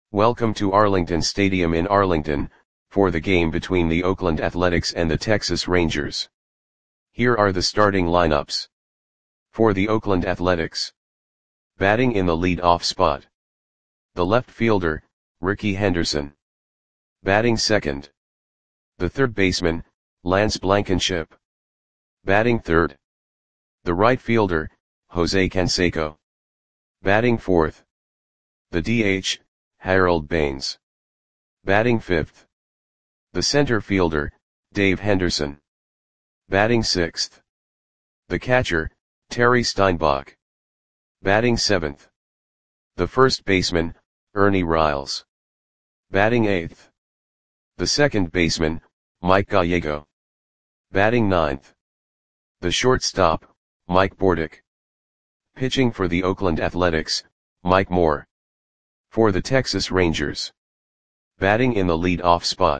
Welcome to Arlington Stadium in Arlington, for the game between the Oakland Athletics and the Texas Rangers. Here are the starting lineups. For the Oakland Athletics. Batting in the lead-off spot. The left fielder, Rickey Henderson. Batting second. The third baseman, Lance Blankenship. Batting third. The right fielder, Jose Canseco. Batting fourth. The DH, Harold Baines. Batting fifth. The center fielder, Dave Henderson. Batting sixth. The catcher, Terry Steinbach. Batting seventh. The first baseman, Ernie Riles. Batting eighth. The second baseman, Mike Gallego. Batting ninth. The shortstop, Mike Bordick. Pitching for the Oakland Athletics, Mike Moore. For the Texas Rangers. Batting in the lead-off spot.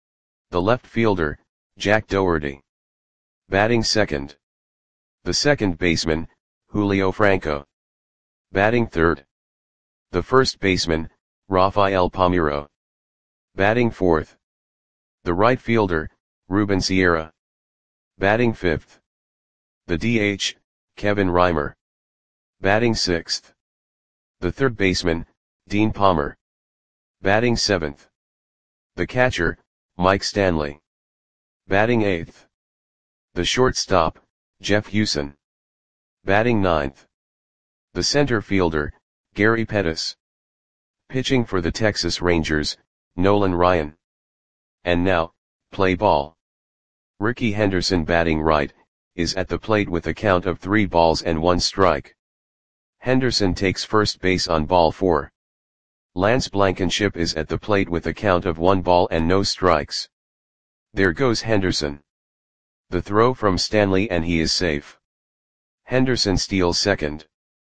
The left fielder, Jack Dougherty. Batting second. The second baseman, Julio Franco. Batting third. The first baseman, Rafael Palmeiro. Batting fourth. The right fielder, Ruben Sierra. Batting fifth. The DH, Kevin Reimer. Batting sixth. The third baseman, Dean Palmer. Batting seventh. The catcher, Mike Stanley. Batting eighth. The shortstop, Jeff Hewson. Batting ninth. The center fielder, Gary Pettis. Pitching for the Texas Rangers, Nolan Ryan. And now, play ball. Rickey Henderson, batting right, is at the plate with a count of 3 balls and 1 strike. Henderson takes first base on ball 4. Lance Blankenship is at the plate with a count of 1 ball and no strikes. There goes Henderson. The throw from Stanley and he is safe. Henderson steals second.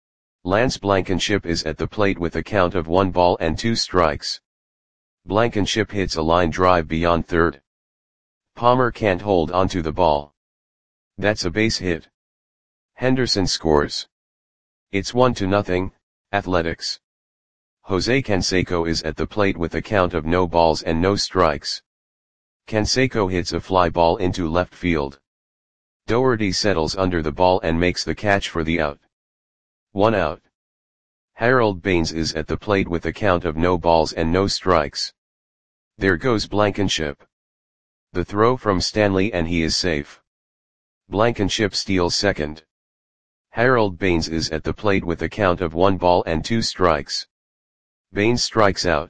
Lance Blankenship is at the plate with a count of 1 ball and 2 strikes. Blankenship hits a line drive beyond third. Palmer can't hold onto the ball. That's a base hit. Henderson scores. It's 1-0, Athletics. Jose Canseco is at the plate with a count of no balls and no strikes. Canseco hits a fly ball into left field. Dougherty settles under the ball and makes the catch for the out. 1 out. Harold Baines is at the plate with a count of no balls and no strikes. There goes Blankenship. The throw from Stanley and he is safe. Blankenship steals second. Harold Baines is at the plate with a count of 1 ball and 2 strikes. Baines strikes out.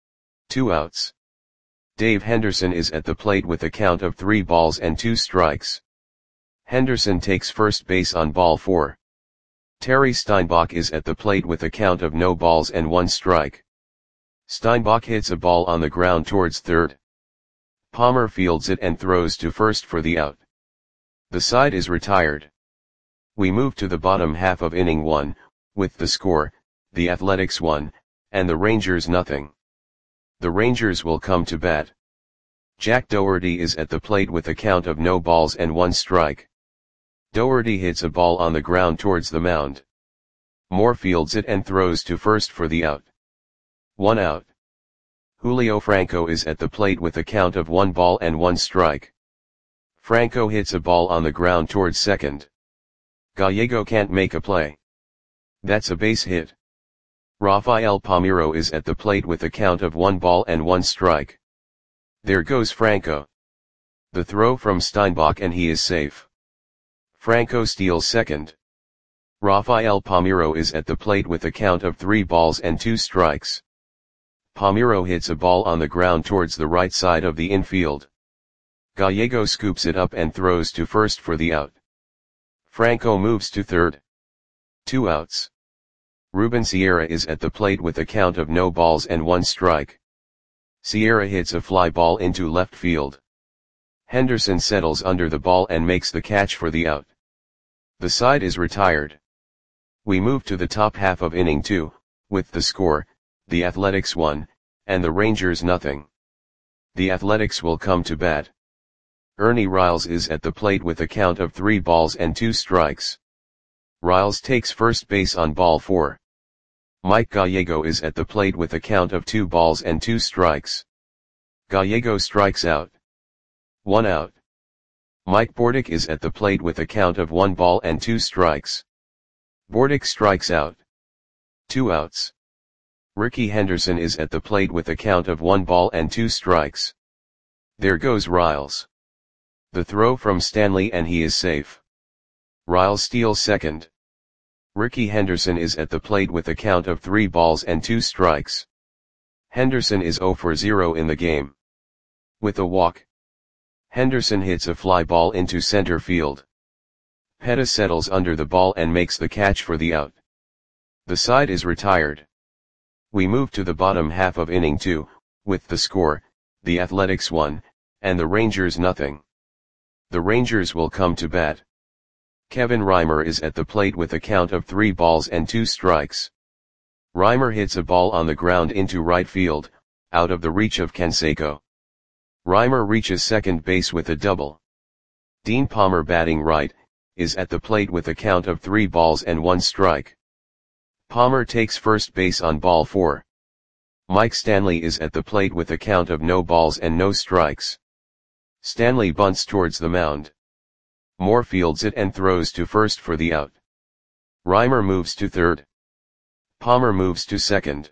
2 outs. Dave Henderson is at the plate with a count of 3 balls and 2 strikes. Henderson takes first base on ball 4. Terry Steinbach is at the plate with a count of no balls and 1 strike. Steinbach hits a ball on the ground towards third. Palmer fields it and throws to first for the out. The side is retired. We move to the bottom half of inning 1, with the score, the Athletics 1, and the Rangers 0. The Rangers will come to bat. Jack Dougherty is at the plate with a count of no balls and 1 strike. Dougherty hits a ball on the ground towards the mound. Moore fields it and throws to first for the out. 1 out. Julio Franco is at the plate with a count of 1 ball and 1 strike. Franco hits a ball on the ground towards second. Gallego can't make a play. That's a base hit. Rafael Palmeiro is at the plate with a count of 1 ball and 1 strike. There goes Franco. The throw from Steinbach and he is safe. Franco steals second. Rafael Palmeiro is at the plate with a count of 3 balls and 2 strikes. Palmeiro hits a ball on the ground towards the right side of the infield. Gallego scoops it up and throws to first for the out. Franco moves to third. 2 outs. Ruben Sierra is at the plate with a count of no balls and 1 strike. Sierra hits a fly ball into left field. Henderson settles under the ball and makes the catch for the out. The side is retired. We move to the top half of inning 2, with the score, the Athletics 1, and the Rangers 0. The Athletics will come to bat. Ernie Riles is at the plate with a count of 3 balls and 2 strikes. Riles takes first base on ball 4. Mike Gallego is at the plate with a count of 2 balls and 2 strikes. Gallego strikes out. 1 out. Mike Bordick is at the plate with a count of 1 ball and 2 strikes. Bordick strikes out. 2 outs. Ricky Henderson is at the plate with a count of 1 ball and 2 strikes. There goes Riles. The throw from Stanley and he is safe. Riles steals second. Ricky Henderson is at the plate with a count of 3 balls and 2 strikes. Henderson is 0 for 0 in the game. With a walk, Henderson hits a fly ball into center field. Pettis settles under the ball and makes the catch for the out. The side is retired. We move to the bottom half of inning 2, with the score, the Athletics 1, and the Rangers nothing. The Rangers will come to bat. Kevin Reimer is at the plate with a count of 3 balls and 2 strikes. Reimer hits a ball on the ground into right field, out of the reach of Canseco. Reimer reaches second base with a double. Dean Palmer, batting right, is at the plate with a count of 3 balls and 1 strike. Palmer takes first base on ball 4. Mike Stanley is at the plate with a count of no balls and no strikes. Stanley bunts towards the mound. Moore fields it and throws to first for the out. Reimer moves to third. Palmer moves to second.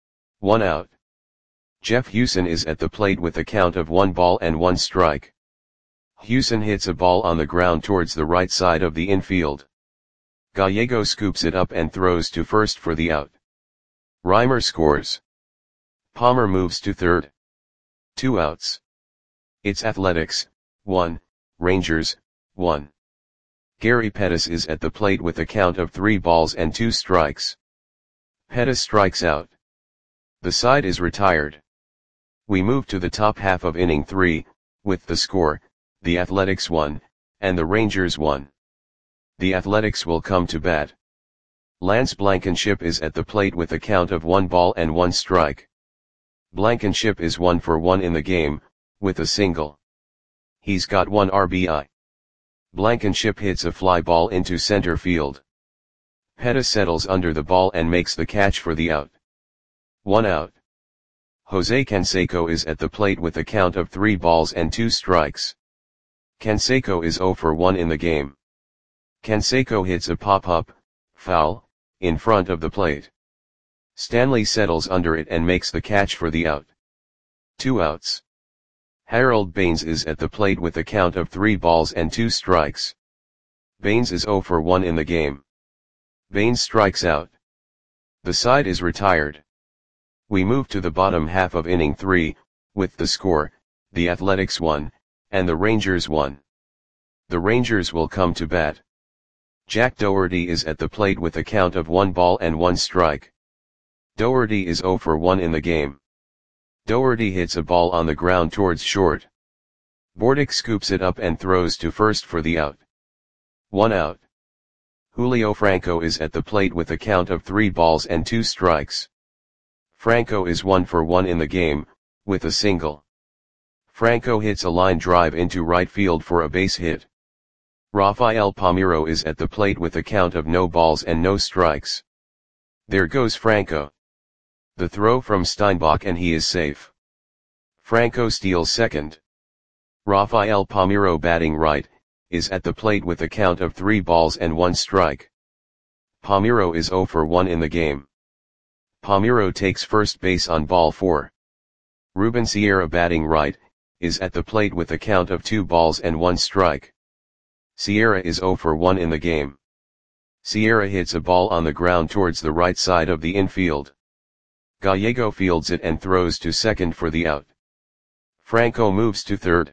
1 out. Jeff Hewson is at the plate with a count of 1 ball and 1 strike. Hewson hits a ball on the ground towards the right side of the infield. Gallego scoops it up and throws to first for the out. Reimer scores. Palmer moves to third. 2 outs. It's Athletics, 1, Rangers, 1. Gary Pettis is at the plate with a count of 3 balls and 2 strikes. Pettis strikes out. The side is retired. We move to the top half of inning 3, with the score, the Athletics 1, and the Rangers 1. The Athletics will come to bat. Lance Blankenship is at the plate with a count of 1 ball and 1 strike. Blankenship is 1 for 1 in the game, with a single. He's got 1 RBI. Blankenship hits a fly ball into center field. Pettis settles under the ball and makes the catch for the out. 1 out. Jose Canseco is at the plate with a count of 3 balls and 2 strikes. Canseco is 0 for 1 in the game. Canseco hits a pop-up, foul, in front of the plate. Stanley settles under it and makes the catch for the out. 2 outs. Harold Baines is at the plate with a count of 3 balls and 2 strikes. Baines is 0 for 1 in the game. Baines strikes out. The side is retired. We move to the bottom half of inning 3, with the score, the Athletics 1, and the Rangers 1. The Rangers will come to bat. Jack Doherty is at the plate with a count of 1 ball and 1 strike. Doherty is 0 for 1 in the game. Doherty hits a ball on the ground towards short. Bordick scoops it up and throws to first for the out. 1 out. Julio Franco is at the plate with a count of 3 balls and 2 strikes. Franco is 1 for 1 in the game, with a single. Franco hits a line drive into right field for a base hit. Rafael Palmeiro is at the plate with a count of no balls and no strikes. There goes Franco. The throw from Steinbach and he is safe. Franco steals second. Rafael Palmeiro, batting right, is at the plate with a count of 3 balls and 1 strike. Palmeiro is 0 for 1 in the game. Palmeiro takes first base on ball 4. Ruben Sierra, batting right, is at the plate with a count of 2 balls and 1 strike. Sierra is 0 for 1 in the game. Sierra hits a ball on the ground towards the right side of the infield. Gallego fields it and throws to second for the out. Franco moves to third.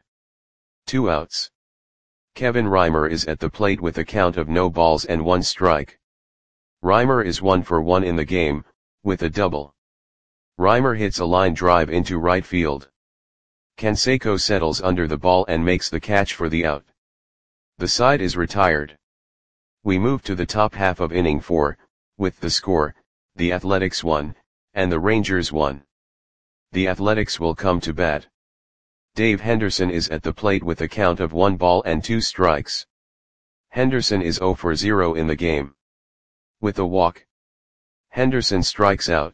2 outs. Kevin Reimer is at the plate with a count of no balls and 1 strike. Reimer is 1 for 1 in the game, with a double. Reimer hits a line drive into right field. Canseco settles under the ball and makes the catch for the out. The side is retired. We move to the top half of inning 4, with the score, the Athletics 1, and the Rangers 1. The Athletics will come to bat. Dave Henderson is at the plate with a count of 1 ball and 2 strikes. Henderson is 0 for 0 in the game. With a walk, Henderson strikes out.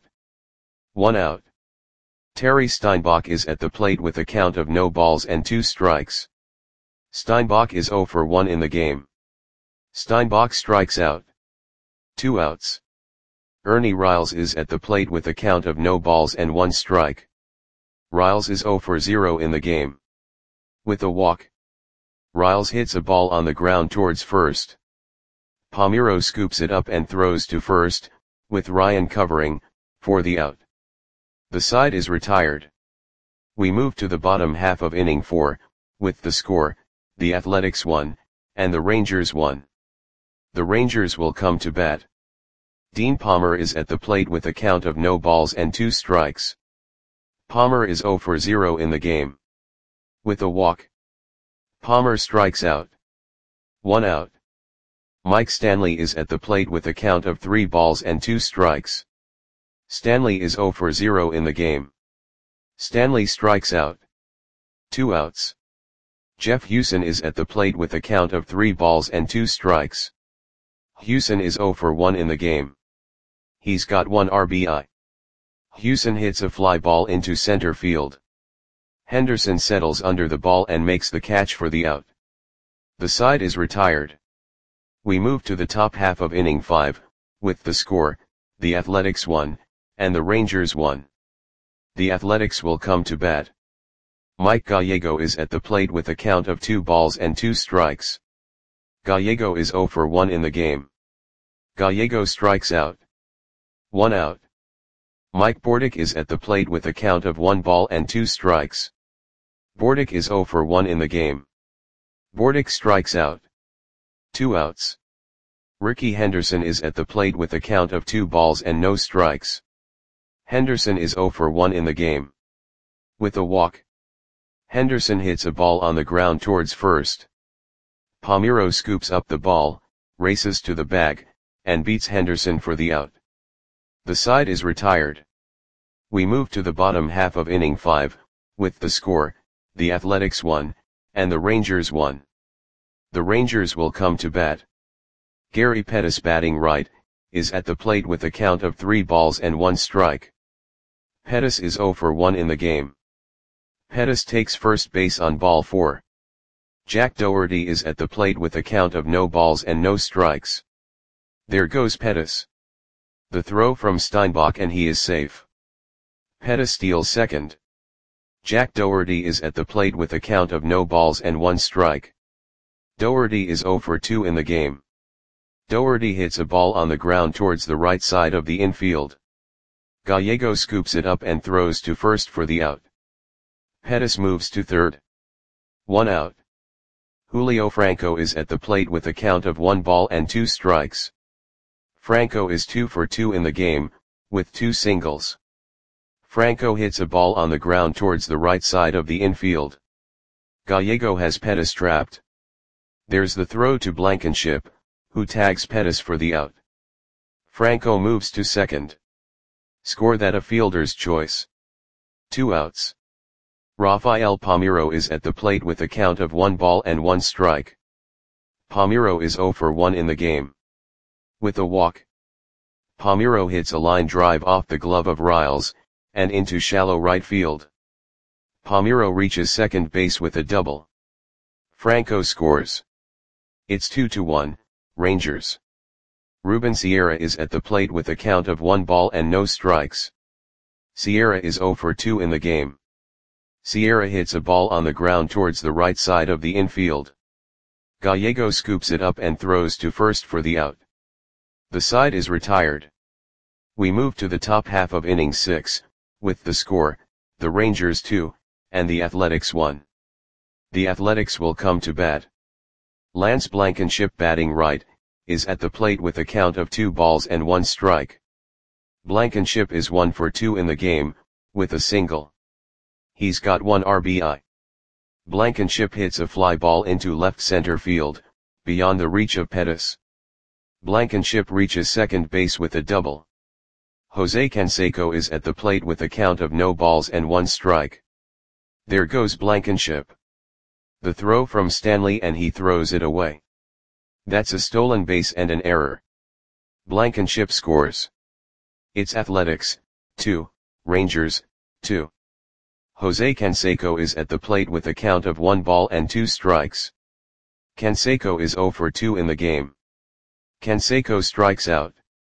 1 out. Terry Steinbach is at the plate with a count of no balls and 2 strikes. Steinbach is 0 for 1 in the game. Steinbach strikes out. 2 outs. Ernie Riles is at the plate with a count of no balls and 1 strike. Riles is 0 for 0 in the game. With a walk. Riles hits a ball on the ground towards first. Palmeiro scoops it up and throws to first, with Ryan covering, for the out. The side is retired. We move to the bottom half of inning 4, with the score, the Athletics 1, and the Rangers 1. The Rangers will come to bat. Dean Palmer is at the plate with a count of no balls and 2 strikes. Palmer is 0 for 0 in the game. With a walk. Palmer strikes out. 1 out. Mike Stanley is at the plate with a count of 3 balls and 2 strikes. Stanley is 0 for 0 in the game. Stanley strikes out. 2 outs. Jeff Hewson is at the plate with a count of 3 balls and 2 strikes. Hewson is 0 for 1 in the game. He's got 1 RBI. Hewson hits a fly ball into center field. Henderson settles under the ball and makes the catch for the out. The side is retired. We move to the top half of inning 5, with the score, the Athletics 1, and the Rangers 1. The Athletics will come to bat. Mike Gallego is at the plate with a count of 2 balls and 2 strikes. Gallego is 0 for 1 in the game. Gallego strikes out. 1 out. Mike Bordick is at the plate with a count of 1 ball and 2 strikes. Bordick is 0 for 1 in the game. Bordick strikes out. 2 outs. Ricky Henderson is at the plate with a count of 2 balls and no strikes. Henderson is 0 for 1 in the game. With a walk. Henderson hits a ball on the ground towards first. Palmeiro scoops up the ball, races to the bag, and beats Henderson for the out. The side is retired. We move to the bottom half of inning 5, with the score, the Athletics 1, and the Rangers 1. The Rangers will come to bat. Gary Pettis, batting right, is at the plate with a count of 3 balls and 1 strike. Pettis is 0 for 1 in the game. Pettis takes first base on ball 4. Jack Dougherty is at the plate with a count of no balls and no strikes. There goes Pettis. The throw from Steinbach and he is safe. Pettis steals second. Jack Dougherty is at the plate with a count of no balls and 1 strike. Dougherty is 0 for 2 in the game. Dougherty hits a ball on the ground towards the right side of the infield. Gallego scoops it up and throws to first for the out. Pettis moves to third. 1 out. Julio Franco is at the plate with a count of 1 ball and 2 strikes. Franco is 2 for 2 in the game, with 2 singles. Franco hits a ball on the ground towards the right side of the infield. Gallego has Pettis trapped. There's the throw to Blankenship, who tags Pettis for the out. Franco moves to second. Score that a fielder's choice. 2 outs. Rafael Palmeiro is at the plate with a count of 1 ball and 1 strike. Palmeiro is 0 for 1 in the game. With a walk. Palmeiro hits a line drive off the glove of Riles, and into shallow right field. Palmeiro reaches second base with a double. Franco scores. It's 2-1, Rangers. Ruben Sierra is at the plate with a count of 1 ball and no strikes. Sierra is 0 for 2 in the game. Sierra hits a ball on the ground towards the right side of the infield. Gallego scoops it up and throws to first for the out. The side is retired. We move to the top half of inning 6, with the score, the Rangers 2, and the Athletics 1. The Athletics will come to bat. Lance Blankenship, batting right, is at the plate with a count of 2 balls and 1 strike. Blankenship is 1 for 2 in the game, with a single. He's got 1 RBI. Blankenship hits a fly ball into left center field, beyond the reach of Pettis. Blankenship reaches second base with a double. Jose Canseco is at the plate with a count of no balls and 1 strike. There goes Blankenship. The throw from Stanley and he throws it away. That's a stolen base and an error. Blankenship scores. It's Athletics, 2, Rangers, 2. Jose Canseco is at the plate with a count of 1 ball and 2 strikes. Canseco is 0 for 2 in the game. Canseco strikes out.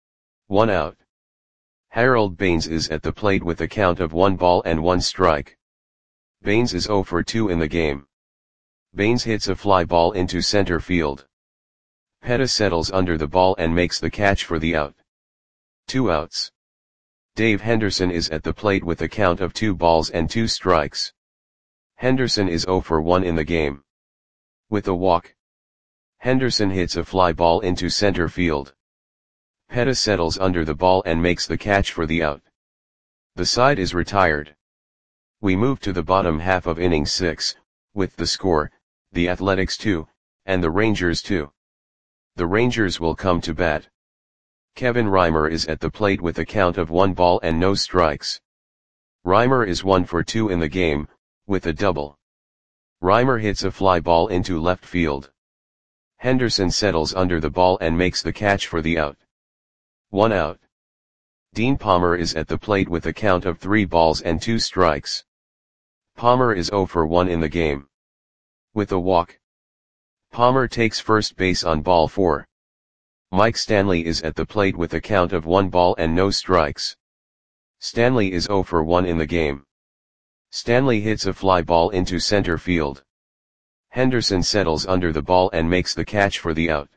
1 out. Harold Baines is at the plate with a count of 1 ball and 1 strike. Baines is 0 for 2 in the game. Baines hits a fly ball into center field. Pettis settles under the ball and makes the catch for the out. 2 outs. Dave Henderson is at the plate with a count of 2 balls and 2 strikes. Henderson is 0 for 1 in the game. With a walk, Henderson hits a fly ball into center field. Pettis settles under the ball and makes the catch for the out. The side is retired. We move to the bottom half of inning 6, with the score, the Athletics 2, and the Rangers 2. The Rangers will come to bat. Kevin Reimer is at the plate with a count of 1 ball and no strikes. Reimer is 1 for 2 in the game, with a double. Reimer hits a fly ball into left field. Henderson settles under the ball and makes the catch for the out. 1 out. Dean Palmer is at the plate with a count of 3 balls and 2 strikes. Palmer is 0 for 1 in the game. With a walk, Palmer takes first base on ball 4. Mike Stanley is at the plate with a count of 1 ball and no strikes. Stanley is 0 for 1 in the game. Stanley hits a fly ball into center field. Henderson settles under the ball and makes the catch for the out.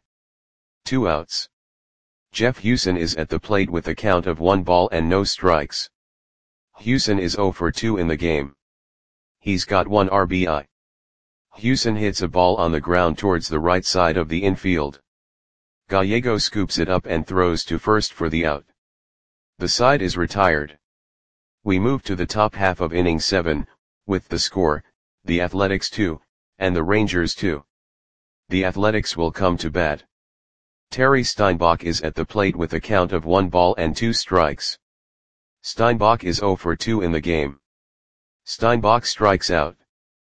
2 outs. Jeff Hewson is at the plate with a count of 1 ball and no strikes. Hewson is 0 for 2 in the game. He's got 1 RBI. Hewson hits a ball on the ground towards the right side of the infield. Gallego scoops it up and throws to first for the out. The side is retired. We move to the top half of inning 7, with the score, the Athletics 2, and the Rangers 2. The Athletics will come to bat. Terry Steinbach is at the plate with a count of 1 ball and 2 strikes. Steinbach is 0 for 2 in the game. Steinbach strikes out.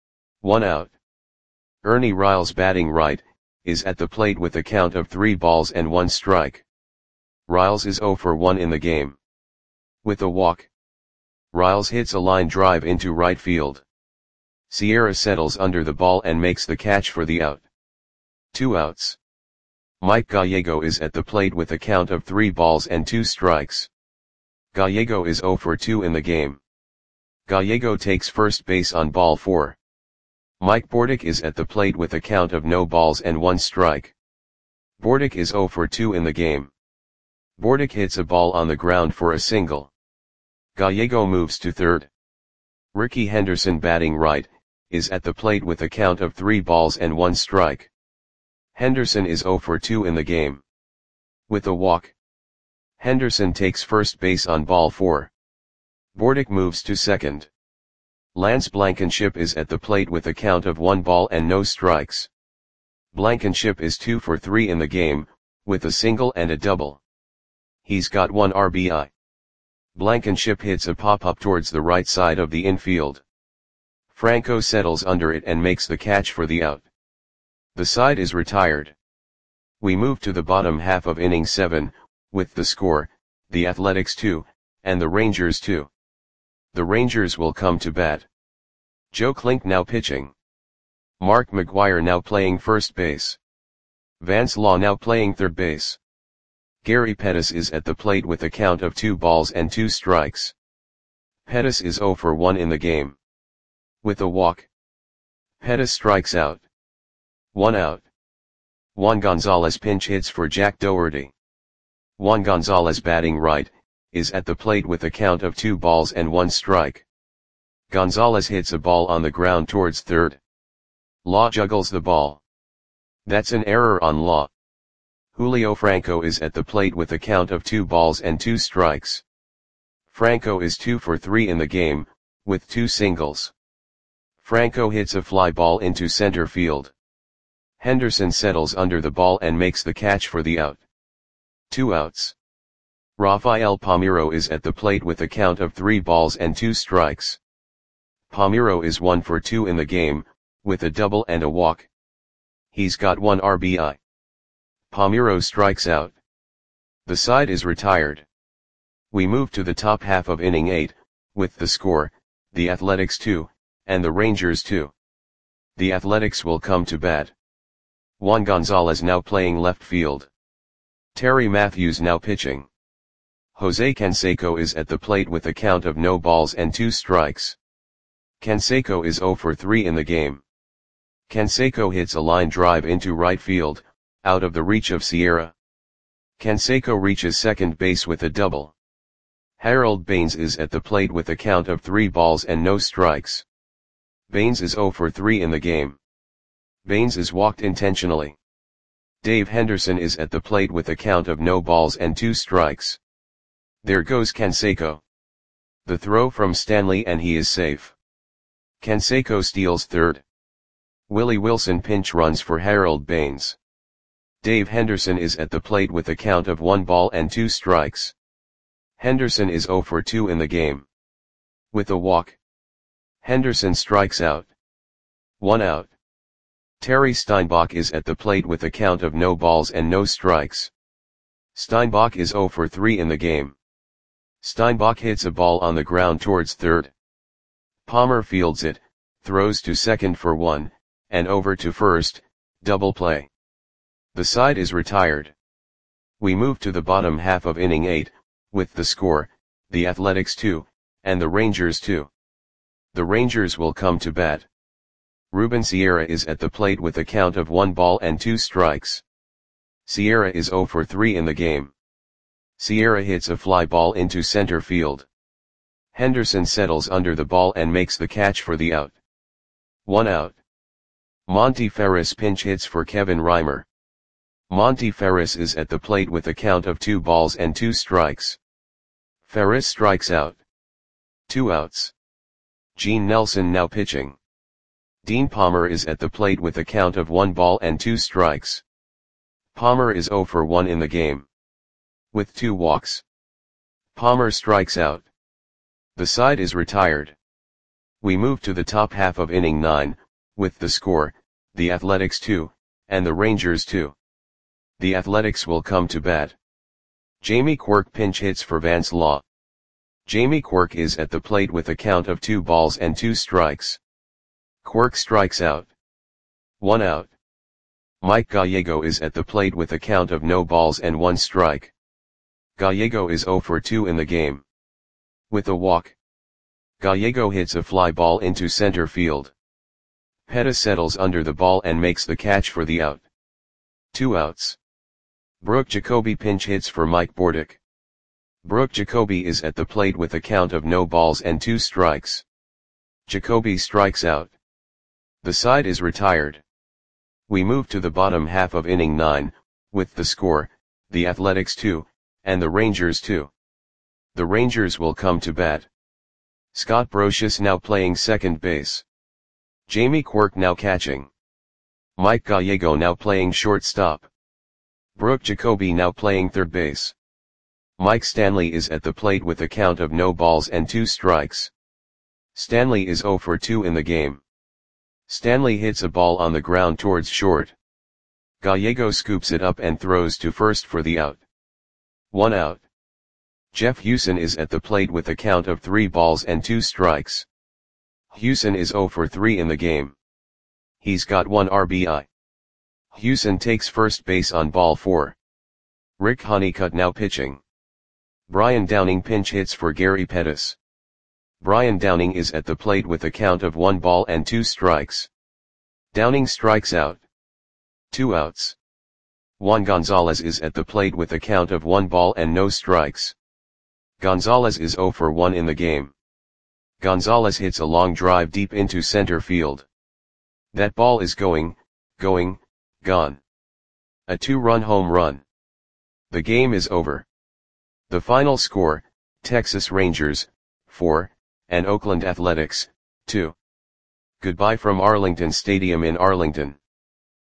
1 out. Ernie Riles, batting right, is at the plate with a count of 3 balls and 1 strike. Riles is 0 for 1 in the game. With a walk, Riles hits a line drive into right field. Sierra settles under the ball and makes the catch for the out. 2 outs. Mike Gallego is at the plate with a count of 3 balls and 2 strikes. Gallego is 0 for 2 in the game. Gallego takes first base on ball 4. Mike Bordick is at the plate with a count of no balls and 1 strike. Bordick is 0 for 2 in the game. Bordick hits a ball on the ground for a single. Gallego moves to third. Ricky Henderson, batting right, is at the plate with a count of 3 balls and 1 strike. Henderson is 0 for 2 in the game. With a walk, Henderson takes first base on ball 4. Bordick moves to second. Lance Blankenship is at the plate with a count of 1 ball and no strikes. Blankenship is 2 for 3 in the game, with a single and a double. He's got 1 RBI. Blankenship hits a pop-up towards the right side of the infield. Franco settles under it and makes the catch for the out. The side is retired. We move to the bottom half of inning 7, with the score, the Athletics 2, and the Rangers 2. The Rangers will come to bat. Joe Klink now pitching. Mark McGuire now playing first base. Vance Law now playing third base. Gary Pettis is at the plate with a count of 2 balls and 2 strikes. Pettis is 0 for 1 in the game. With a walk, Pettis strikes out. 1 out. Juan Gonzalez pinch hits for Jack Doherty. Juan Gonzalez, batting right, is at the plate with a count of 2 balls and 1 strike. Gonzalez hits a ball on the ground towards third. Law juggles the ball. That's an error on Law. Julio Franco is at the plate with a count of 2 balls and 2 strikes. Franco is 2 for 3 in the game, with 2 singles. Franco hits a fly ball into center field. Henderson settles under the ball and makes the catch for the out. 2 outs. Rafael Palmeiro is at the plate with a count of 3 balls and 2 strikes. Palmeiro is 1 for 2 in the game, with a double and a walk. He's got 1 RBI. Palmeiro strikes out. The side is retired. We move to the top half of inning 8, with the score, the Athletics 2, and the Rangers 2. The Athletics will come to bat. Juan Gonzalez now playing left field. Terry Matthews now pitching. Jose Canseco is at the plate with a count of no balls and 2 strikes. Canseco is 0 for 3 in the game. Canseco hits a line drive into right field, out of the reach of Sierra. Canseco reaches second base with a double. Harold Baines is at the plate with a count of 3 balls and no strikes. Baines is 0 for 3 in the game. Baines is walked intentionally. Dave Henderson is at the plate with a count of no balls and 2 strikes. There goes Canseco. The throw from Stanley and he is safe. Canseco steals third. Willie Wilson pinch runs for Harold Baines. Dave Henderson is at the plate with a count of 1 ball and 2 strikes. Henderson is 0 for 2 in the game. With a walk, Henderson strikes out. 1 out. Terry Steinbach is at the plate with a count of no balls and no strikes. Steinbach is 0 for 3 in the game. Steinbach hits a ball on the ground towards third. Palmer fields it, throws to second for 1, and over to first, double play. The side is retired. We move to the bottom half of inning 8, with the score, the Athletics 2, and the Rangers 2. The Rangers will come to bat. Ruben Sierra is at the plate with a count of 1 ball and 2 strikes. Sierra is 0 for 3 in the game. Sierra hits a fly ball into center field. Henderson settles under the ball and makes the catch for the out. 1 out. Monty Ferris pinch hits for Kevin Reimer. Monty Ferris is at the plate with a count of 2 balls and 2 strikes. Ferris strikes out. 2 outs. Gene Nelson now pitching. Dean Palmer is at the plate with a count of 1 ball and 2 strikes. Palmer is 0 for 1 in the game. With 2 walks, Palmer strikes out. The side is retired. We move to the top half of inning 9, with the score, the Athletics 2, and the Rangers 2. The Athletics will come to bat. Jamie Quirk pinch hits for Vance Law. Jamie Quirk is at the plate with a count of 2 balls and 2 strikes. Quirk strikes out. 1 out. Mike Gallego is at the plate with a count of no balls and 1 strike. Gallego is 0 for 2 in the game. With a walk, Gallego hits a fly ball into center field. Petta settles under the ball and makes the catch for the out. 2 outs. Brooke Jacoby pinch hits for Mike Bordick. Brooke Jacoby is at the plate with a count of no balls and 2 strikes. Jacoby strikes out. The side is retired. We move to the bottom half of inning 9, with the score, the Athletics 2, and the Rangers 2. The Rangers will come to bat. Scott Brocious now playing second base. Jamie Quirk now catching. Mike Gallego now playing shortstop. Brooke Jacoby now playing third base. Mike Stanley is at the plate with a count of no balls and 2 strikes. Stanley is 0 for 2 in the game. Stanley hits a ball on the ground towards short. Gallego scoops it up and throws to first for the out. 1 out. Jeff Hewson is at the plate with a count of 3 balls and 2 strikes. Hewson is 0 for 3 in the game. He's got 1 RBI. Hewson takes first base on ball 4. Rick Honeycutt now pitching. Brian Downing pinch hits for Gary Pettis. Brian Downing is at the plate with a count of 1 ball and 2 strikes. Downing strikes out. 2 outs. Juan Gonzalez is at the plate with a count of 1 ball and no strikes. Gonzalez is 0 for 1 in the game. Gonzalez hits a long drive deep into center field. That ball is going, gone. A 2-run home run. The game is over. The final score, Texas Rangers, 4, and Oakland Athletics, 2. Goodbye from Arlington Stadium in Arlington.